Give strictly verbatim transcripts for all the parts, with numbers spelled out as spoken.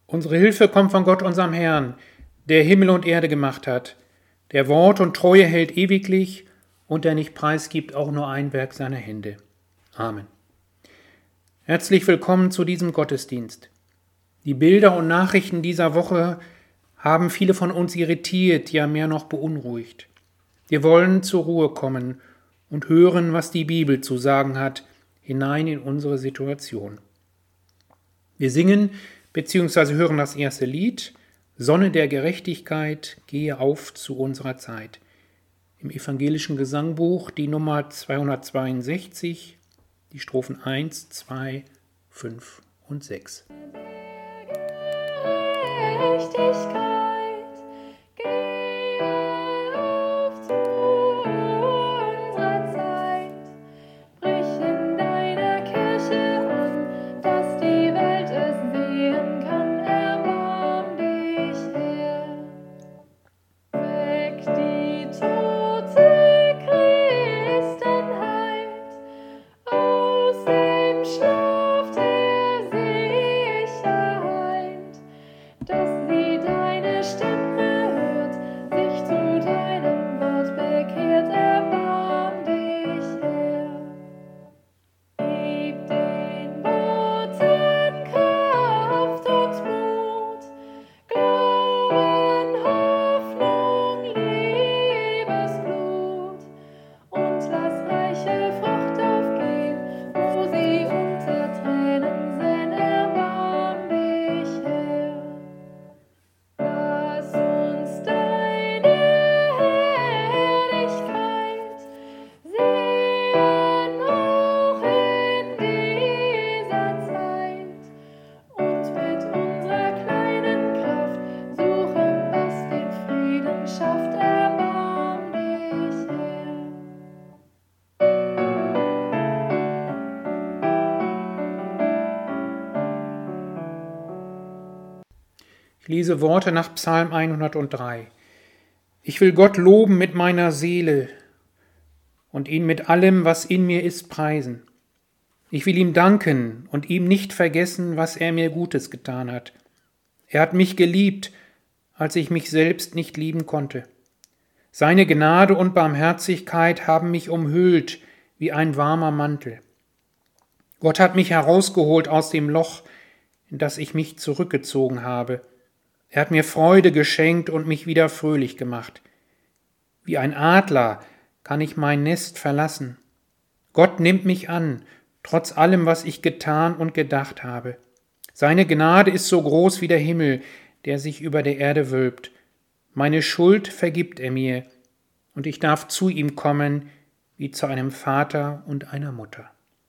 Unsere Hilfe kommt von Gott, unserem Herrn, der Himmel und Erde gemacht hat, der Wort und Treue hält ewiglich und der nicht preisgibt auch nur ein Werk seiner Hände. Amen. Herzlich willkommen zu diesem Gottesdienst. Die Bilder und Nachrichten dieser Woche haben viele von uns irritiert, ja mehr noch beunruhigt. Wir wollen zur Ruhe kommen und hören, was die Bibel zu sagen hat, hinein in unsere Situation. Wir singen bzw. hören das erste Lied, Sonne der Gerechtigkeit, gehe auf zu unserer Zeit. Im evangelischen Gesangbuch die Nummer zweihundertzweiundsechzig, die Strophen eins, zwei, fünf und sechs. Gerechtigkeit. Ich lese Worte nach Psalm hundertdrei. Ich will Gott loben mit meiner Seele und ihn mit allem, was in mir ist, preisen. Ich will ihm danken und ihm nicht vergessen, was er mir Gutes getan hat. Er hat mich geliebt, als ich mich selbst nicht lieben konnte. Seine Gnade und Barmherzigkeit haben mich umhüllt wie ein warmer Mantel. Gott hat mich herausgeholt aus dem Loch, in das ich mich zurückgezogen habe. Er hat mir Freude geschenkt und mich wieder fröhlich gemacht. Wie ein Adler kann ich mein Nest verlassen. Gott nimmt mich an, trotz allem, was ich getan und gedacht habe. Seine Gnade ist so groß wie der Himmel, der sich über der Erde wölbt. Meine Schuld vergibt er mir, und ich darf zu ihm kommen, wie zu einem Vater und einer Mutter.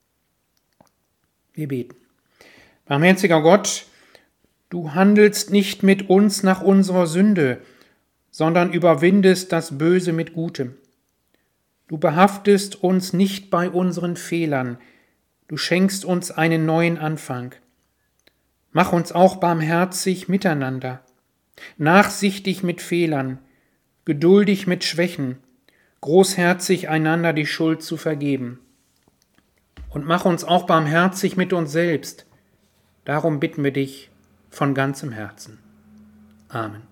Wir beten. Barmherziger Gott, du handelst nicht mit uns nach unserer Sünde, sondern überwindest das Böse mit Gutem. Du behaftest uns nicht bei unseren Fehlern, du schenkst uns einen neuen Anfang. Mach uns auch barmherzig miteinander, nachsichtig mit Fehlern, geduldig mit Schwächen, großherzig einander die Schuld zu vergeben. Und mach uns auch barmherzig mit uns selbst. Darum bitten wir dich von ganzem Herzen. Amen.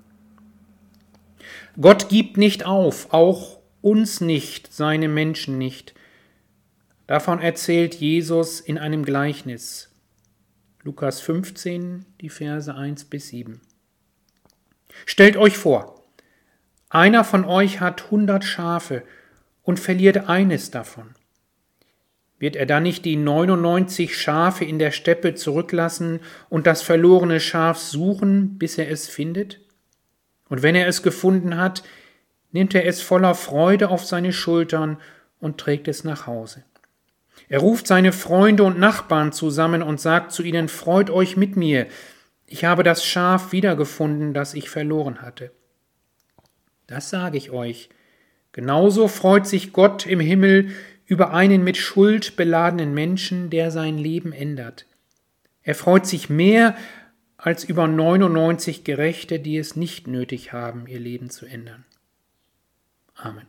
Gott gibt nicht auf, auch uns nicht, seine Menschen nicht. Davon erzählt Jesus in einem Gleichnis. Lukas fünfzehn, die Verse eins bis sieben. Stellt euch vor, einer von euch hat hundert Schafe und verliert eines davon. Wird er dann nicht die neunundneunzig Schafe in der Steppe zurücklassen und das verlorene Schaf suchen, bis er es findet? Und wenn er es gefunden hat, nimmt er es voller Freude auf seine Schultern und trägt es nach Hause. Er ruft seine Freunde und Nachbarn zusammen und sagt zu ihnen, freut euch mit mir, ich habe das Schaf wiedergefunden, das ich verloren hatte. Das sage ich euch. Genauso freut sich Gott im Himmel über einen mit Schuld beladenen Menschen, der sein Leben ändert. Er freut sich mehr als über neunundneunzig Gerechte, die es nicht nötig haben, ihr Leben zu ändern. Amen.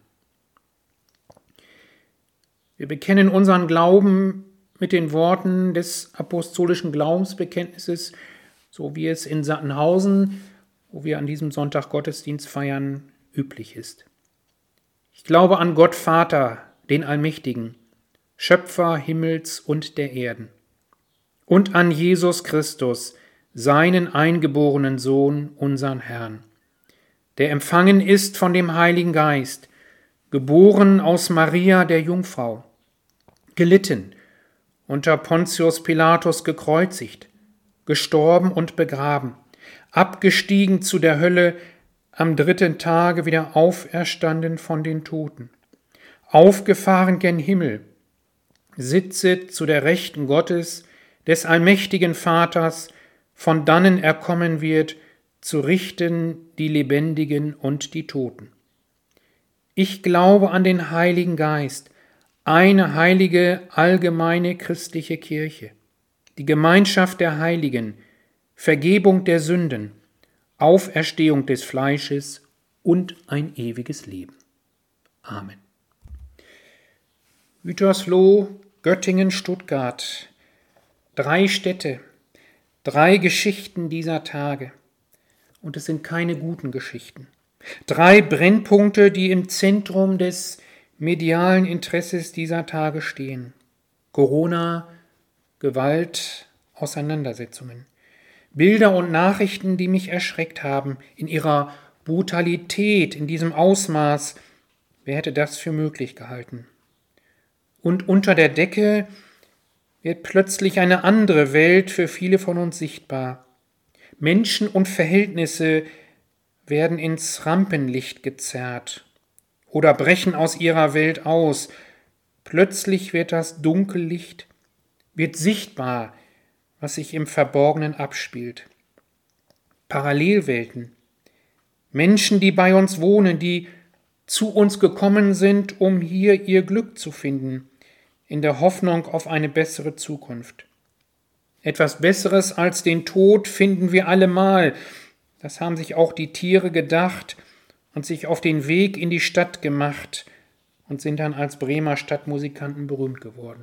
Wir bekennen unseren Glauben mit den Worten des apostolischen Glaubensbekenntnisses, so wie es in Sattenhausen, wo wir an diesem Sonntag Gottesdienst feiern, üblich ist. Ich glaube an Gott Vater, den Allmächtigen, Schöpfer Himmels und der Erden, und an Jesus Christus, seinen eingeborenen Sohn, unseren Herrn, der empfangen ist von dem Heiligen Geist, geboren aus Maria der Jungfrau, gelitten, unter Pontius Pilatus gekreuzigt, gestorben und begraben, abgestiegen zu der Hölle, am dritten Tage wieder auferstanden von den Toten, aufgefahren gen Himmel, sitzet zu der Rechten Gottes, des allmächtigen Vaters, von dannen er kommen wird, zu richten die Lebendigen und die Toten. Ich glaube an den Heiligen Geist, eine heilige, allgemeine christliche Kirche, die Gemeinschaft der Heiligen, Vergebung der Sünden, Auferstehung des Fleisches und ein ewiges Leben. Amen. Gütersloh, Göttingen, Stuttgart, drei Städte, drei Geschichten dieser Tage. Und es sind keine guten Geschichten. Drei Brennpunkte, die im Zentrum des medialen Interesses dieser Tage stehen. Corona, Gewalt, Auseinandersetzungen. Bilder und Nachrichten, die mich erschreckt haben, in ihrer Brutalität, in diesem Ausmaß. Wer hätte das für möglich gehalten? Und unter der Decke wird plötzlich eine andere Welt für viele von uns sichtbar. Menschen und Verhältnisse werden ins Rampenlicht gezerrt oder brechen aus ihrer Welt aus. Plötzlich wird das Dunkellicht, wird sichtbar, was sich im Verborgenen abspielt. Parallelwelten, Menschen, die bei uns wohnen, die zu uns gekommen sind, um hier ihr Glück zu finden, in der Hoffnung auf eine bessere Zukunft. Etwas Besseres als den Tod finden wir allemal. Das haben sich auch die Tiere gedacht und sich auf den Weg in die Stadt gemacht und sind dann als Bremer Stadtmusikanten berühmt geworden.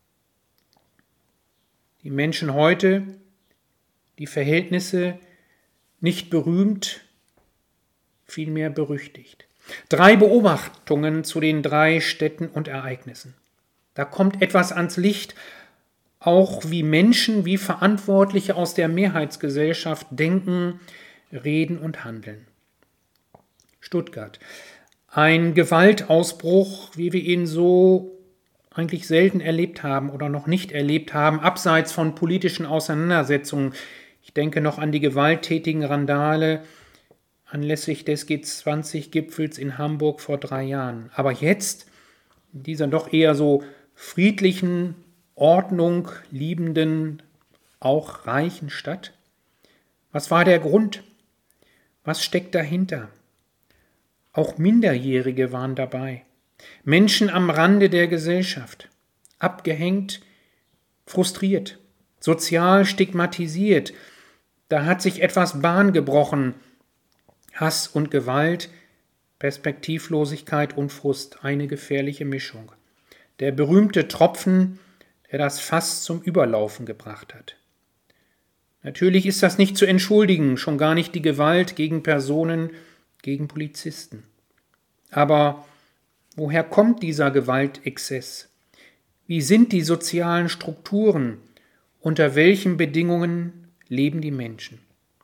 Die Menschen heute, die Verhältnisse nicht berühmt, vielmehr berüchtigt. Drei Beobachtungen zu den drei Städten und Ereignissen. Da kommt etwas ans Licht, auch wie Menschen, wie Verantwortliche aus der Mehrheitsgesellschaft denken, reden und handeln. Stuttgart. Ein Gewaltausbruch, wie wir ihn so eigentlich selten erlebt haben oder noch nicht erlebt haben, abseits von politischen Auseinandersetzungen. Ich denke noch an die gewalttätigen Randale anlässlich des G zwanzig Gipfels in Hamburg vor drei Jahren. Aber jetzt, in dieser doch eher so friedlichen, Ordnung liebenden, auch reichen Stadt? Was war der Grund? Was steckt dahinter? Auch Minderjährige waren dabei. Menschen am Rande der Gesellschaft. Abgehängt, frustriert, sozial stigmatisiert. Da hat sich etwas Bahn gebrochen. Hass und Gewalt, Perspektivlosigkeit und Frust, eine gefährliche Mischung. Der berühmte Tropfen, der das Fass zum Überlaufen gebracht hat. Natürlich ist das nicht zu entschuldigen, schon gar nicht die Gewalt gegen Personen, gegen Polizisten. Aber woher kommt dieser Gewaltexzess? Wie sind die sozialen Strukturen? Unter welchen Bedingungen leben die Menschen?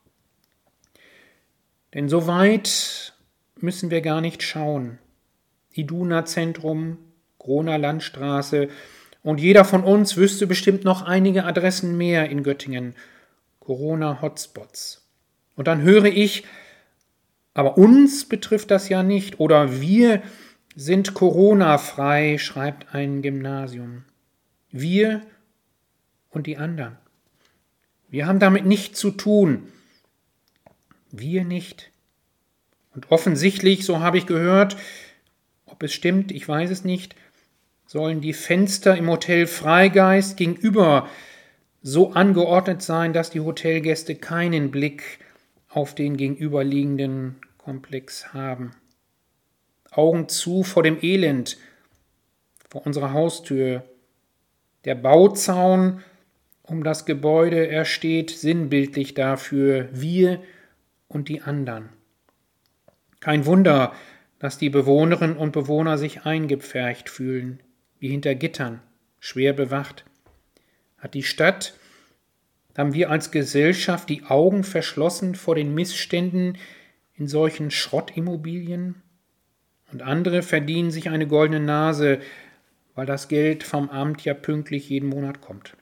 Denn so weit müssen wir gar nicht schauen. Iduna-Zentrum, Groner Landstraße, und jeder von uns wüsste bestimmt noch einige Adressen mehr in Göttingen, Corona-Hotspots. Und dann höre ich, aber uns betrifft das ja nicht, oder wir sind Corona-frei, schreibt ein Gymnasium. Wir und die anderen. Wir haben damit nichts zu tun. Wir nicht. Und offensichtlich, so habe ich gehört, ob es stimmt, ich weiß es nicht, sollen die Fenster im Hotel Freigeist gegenüber so angeordnet sein, dass die Hotelgäste keinen Blick auf den gegenüberliegenden Komplex haben. Augen zu vor dem Elend, vor unserer Haustür. Der Bauzaun um das Gebäude, er steht sinnbildlich dafür, wir und die anderen. Kein Wunder, dass die Bewohnerinnen und Bewohner sich eingepfercht fühlen, wie hinter Gittern, schwer bewacht. Hat die Stadt, haben wir als Gesellschaft die Augen verschlossen vor den Missständen in solchen Schrottimmobilien? Und andere verdienen sich eine goldene Nase, weil das Geld vom Amt ja pünktlich jeden Monat kommt.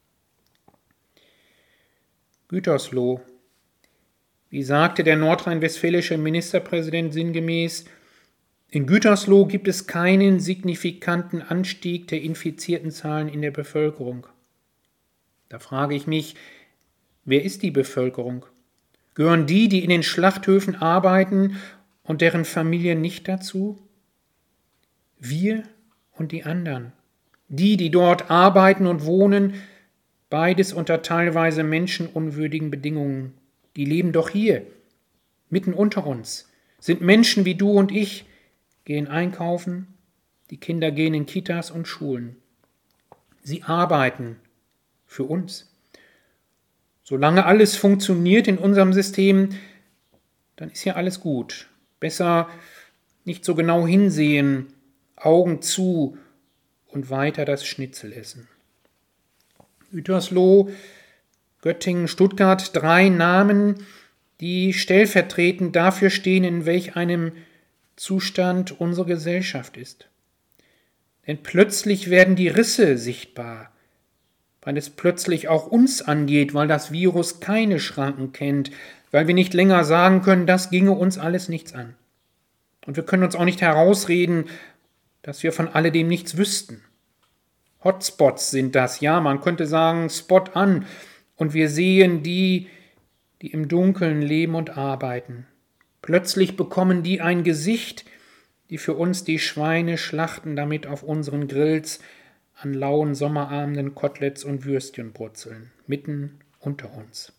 Gütersloh. Wie sagte der nordrhein-westfälische Ministerpräsident sinngemäß, in Gütersloh gibt es keinen signifikanten Anstieg der infizierten Zahlen in der Bevölkerung. Da frage ich mich, wer ist die Bevölkerung? Gehören die, die in den Schlachthöfen arbeiten und deren Familien nicht dazu? Wir und die anderen. Die, die dort arbeiten und wohnen, beides unter teilweise menschenunwürdigen Bedingungen. Die leben doch hier, mitten unter uns, sind Menschen wie du und ich, gehen einkaufen, die Kinder gehen in Kitas und Schulen. Sie arbeiten für uns. Solange alles funktioniert in unserem System, dann ist ja alles gut. Besser nicht so genau hinsehen, Augen zu und weiter das Schnitzel essen. Gütersloh, Göttingen, Stuttgart, drei Namen, die stellvertretend dafür stehen, in welch einem Zustand unsere Gesellschaft ist. Denn plötzlich werden die Risse sichtbar, weil es plötzlich auch uns angeht, weil das Virus keine Schranken kennt, weil wir nicht länger sagen können, das ginge uns alles nichts an. Und wir können uns auch nicht herausreden, dass wir von alledem nichts wüssten. Hotspots sind das, ja, man könnte sagen, Spot an, und wir sehen die, die im Dunkeln leben und arbeiten. Plötzlich bekommen die ein Gesicht, die für uns die Schweine schlachten, damit auf unseren Grills an lauen Sommerabenden Koteletts und Würstchen brutzeln, mitten unter uns.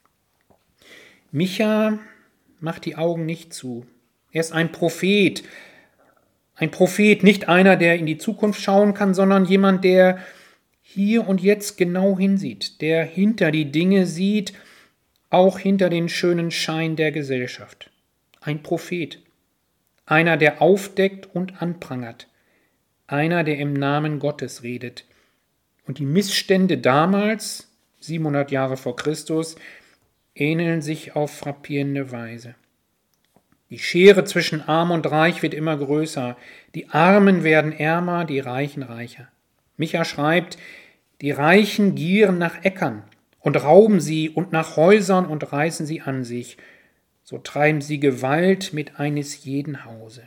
Micha macht die Augen nicht zu. Er ist ein Prophet. Ein Prophet, nicht einer, der in die Zukunft schauen kann, sondern jemand, der hier und jetzt genau hinsieht, der hinter die Dinge sieht, auch hinter den schönen Schein der Gesellschaft. Ein Prophet. Einer, der aufdeckt und anprangert. Einer, der im Namen Gottes redet. Und die Missstände damals, siebenhundert Jahre vor Christus, ähneln sich auf frappierende Weise. Die Schere zwischen Arm und Reich wird immer größer. Die Armen werden ärmer, die Reichen reicher. Micha schreibt, die Reichen gieren nach Äckern und rauben sie und nach Häusern und reißen sie an sich. So treiben sie Gewalt mit eines jeden Hause.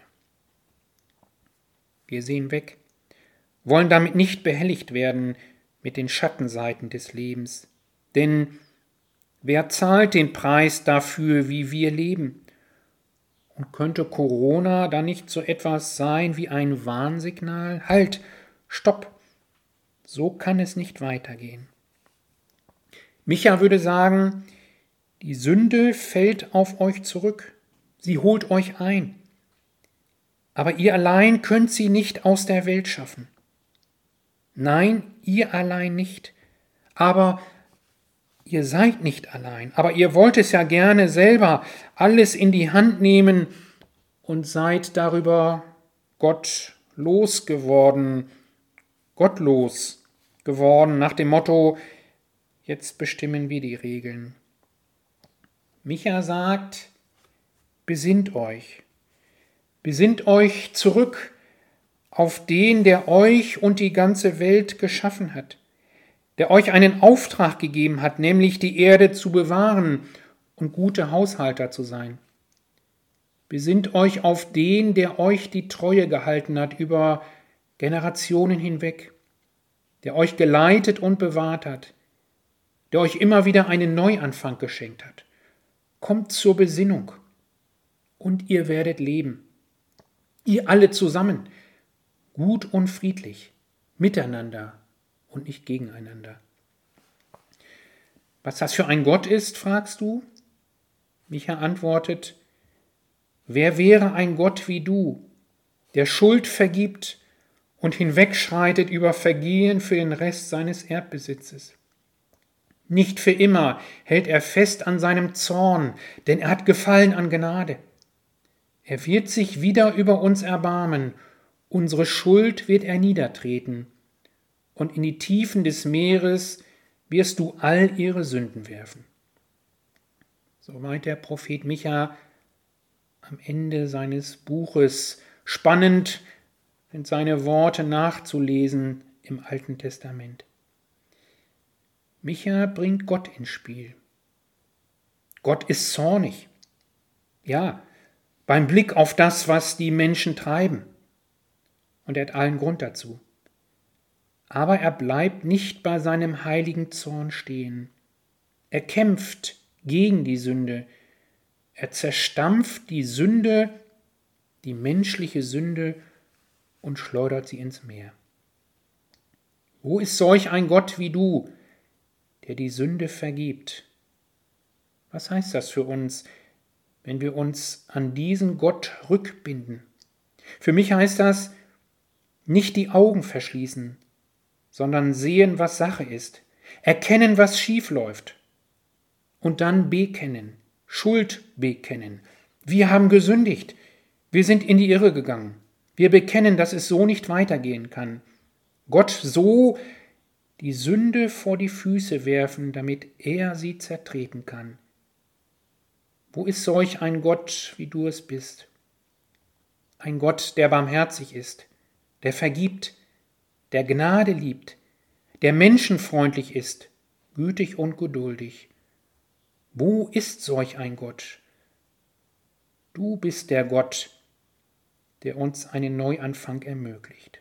Wir sehen weg, wollen damit nicht behelligt werden mit den Schattenseiten des Lebens. Denn wer zahlt den Preis dafür, wie wir leben? Und könnte Corona dann nicht so etwas sein wie ein Warnsignal? Halt, stopp, so kann es nicht weitergehen. Micha würde sagen, die Sünde fällt auf euch zurück, sie holt euch ein. Aber ihr allein könnt sie nicht aus der Welt schaffen. Nein, ihr allein nicht, aber ihr seid nicht allein, aber ihr wollt es ja gerne selber alles in die Hand nehmen und seid darüber Gott losgeworden, gottlos geworden, nach dem Motto, jetzt bestimmen wir die Regeln. Micha sagt, besinnt euch, besinnt euch zurück auf den, der euch und die ganze Welt geschaffen hat, der euch einen Auftrag gegeben hat, nämlich die Erde zu bewahren und gute Haushalter zu sein. Besinnt euch auf den, der euch die Treue gehalten hat über Generationen hinweg, der euch geleitet und bewahrt hat, der euch immer wieder einen Neuanfang geschenkt hat. Kommt zur Besinnung und ihr werdet leben. Ihr alle zusammen, gut und friedlich, miteinander und nicht gegeneinander. Was das für ein Gott ist, fragst du? Micha antwortet, wer wäre ein Gott wie du, der Schuld vergibt und hinwegschreitet über Vergehen für den Rest seines Erdbesitzes? Nicht für immer hält er fest an seinem Zorn, denn er hat Gefallen an Gnade. Er wird sich wieder über uns erbarmen, unsere Schuld wird er niedertreten, und in die Tiefen des Meeres wirst du all ihre Sünden werfen. Soweit der Prophet Micha am Ende seines Buches. Spannend sind seine Worte nachzulesen im Alten Testament. Micha bringt Gott ins Spiel. Gott ist zornig. Ja, beim Blick auf das, was die Menschen treiben. Und er hat allen Grund dazu. Aber er bleibt nicht bei seinem heiligen Zorn stehen. Er kämpft gegen die Sünde. Er zerstampft die Sünde, die menschliche Sünde, und schleudert sie ins Meer. Wo ist solch ein Gott wie du, der die Sünde vergibt? Was heißt das für uns, wenn wir uns an diesen Gott rückbinden? Für mich heißt das, nicht die Augen verschließen, sondern sehen, was Sache ist, erkennen, was schief läuft und dann bekennen, Schuld bekennen. Wir haben gesündigt, wir sind in die Irre gegangen, wir bekennen, dass es so nicht weitergehen kann. Gott so die Sünde vor die Füße werfen, damit er sie zertreten kann. Wo ist solch ein Gott, wie du es bist? Ein Gott, der barmherzig ist, der vergibt, der Gnade liebt, der menschenfreundlich ist, gütig und geduldig. Wo ist solch ein Gott? Du bist der Gott, der uns einen Neuanfang ermöglicht.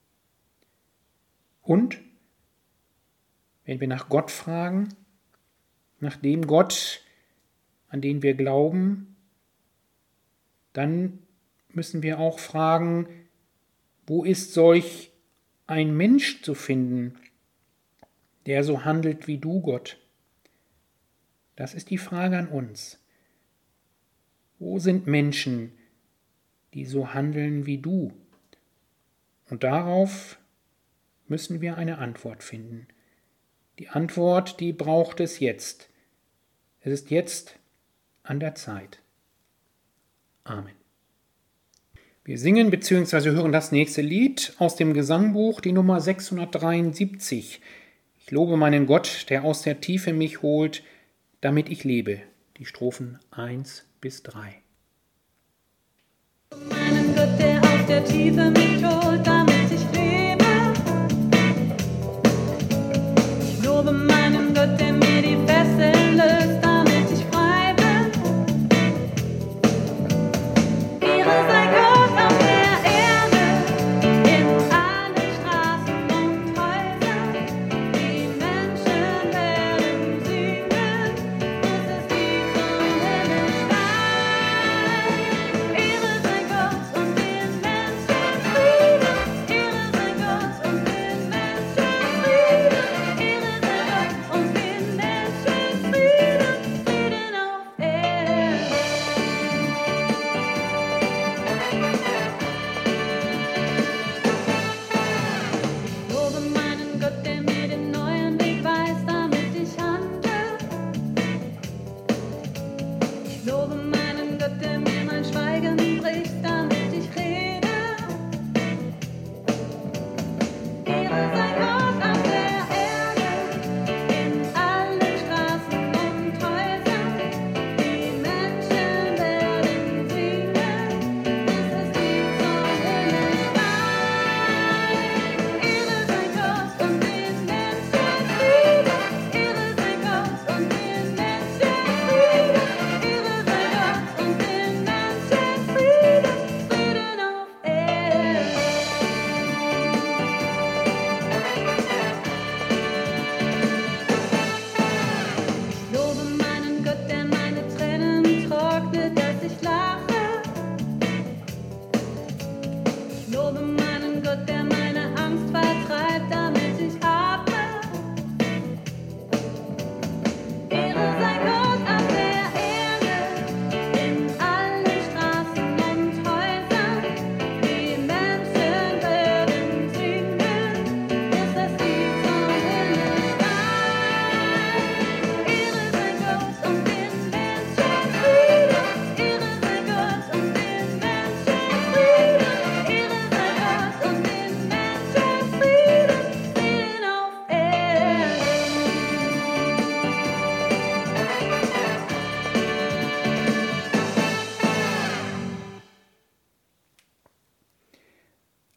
Und, wenn wir nach Gott fragen, nach dem Gott, an den wir glauben, dann müssen wir auch fragen, wo ist solch ein Mensch zu finden, der so handelt wie du, Gott? Das ist die Frage an uns. Wo sind Menschen, die so handeln wie du? Und darauf müssen wir eine Antwort finden. Die Antwort, die braucht es jetzt. Es ist jetzt an der Zeit. Amen. Wir singen bzw. hören das nächste Lied aus dem Gesangbuch, die Nummer sechshundertdreiundsiebzig. Ich lobe meinen Gott, der aus der Tiefe mich holt, damit ich lebe. Die Strophen eins bis drei. Meinen Gott, der aus der Tiefe mich holt, damit ich lebe. Ich lobe meinen Gott, der mir die Fesseln löst, damit ich frei bin. Ehre sei Gott auf der Erde, in allen Straßen und Häusern. Die Menschen werden singen, bis es die Sonne steigt. Ehre sei Gott und den Menschen Frieden. Ehre sei Gott und den Menschen Frieden. Ehre sei Gott und den Menschen Frieden.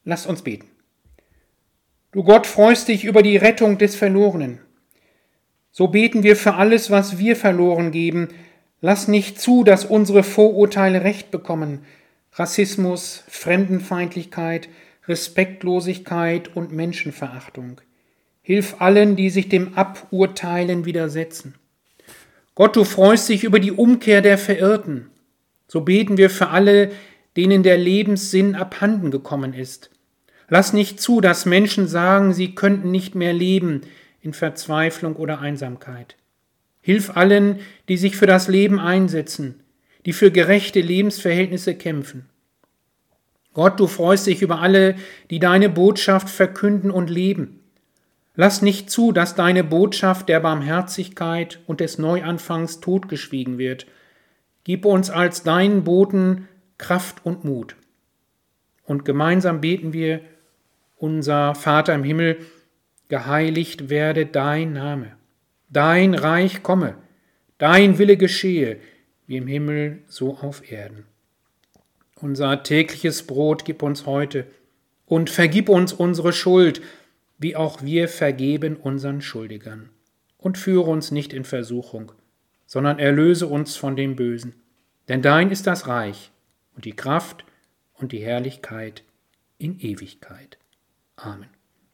Lasst uns beten. Du Gott, freust dich über die Rettung des Verlorenen. So beten wir für alles, was wir verloren geben. Lass nicht zu, dass unsere Vorurteile Recht bekommen. Rassismus, Fremdenfeindlichkeit, Respektlosigkeit und Menschenverachtung. Hilf allen, die sich dem Aburteilen widersetzen. Gott, du freust dich über die Umkehr der Verirrten. So beten wir für alle, denen der Lebenssinn abhanden gekommen ist. Lass nicht zu, dass Menschen sagen, sie könnten nicht mehr leben in Verzweiflung oder Einsamkeit. Hilf allen, die sich für das Leben einsetzen, die für gerechte Lebensverhältnisse kämpfen. Gott, du freust dich über alle, die deine Botschaft verkünden und leben. Lass nicht zu, dass deine Botschaft der Barmherzigkeit und des Neuanfangs totgeschwiegen wird. Gib uns als deinen Boten Kraft und Mut. Und gemeinsam beten wir, unser Vater im Himmel, geheiligt werde dein Name. Dein Reich komme, dein Wille geschehe, wie im Himmel, so auf Erden. Unser tägliches Brot gib uns heute und vergib uns unsere Schuld, wie auch wir vergeben unseren Schuldigern. Und führe uns nicht in Versuchung, sondern erlöse uns von dem Bösen. Denn dein ist das Reich und die Kraft und die Herrlichkeit in Ewigkeit. Amen.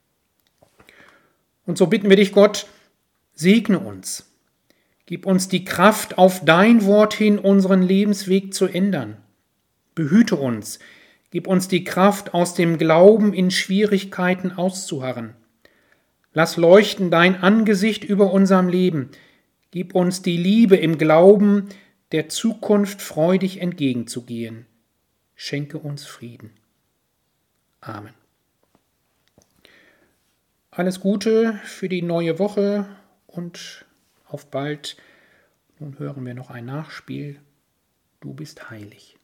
Und so bitten wir dich, Gott, segne uns. Gib uns die Kraft, auf dein Wort hin unseren Lebensweg zu ändern. Behüte uns. Gib uns die Kraft, aus dem Glauben in Schwierigkeiten auszuharren. Lass leuchten dein Angesicht über unserem Leben. Gib uns die Liebe im Glauben, der Zukunft freudig entgegenzugehen. Schenke uns Frieden. Amen. Alles Gute für die neue Woche und auf bald. Nun hören wir noch ein Nachspiel. Du bist heilig.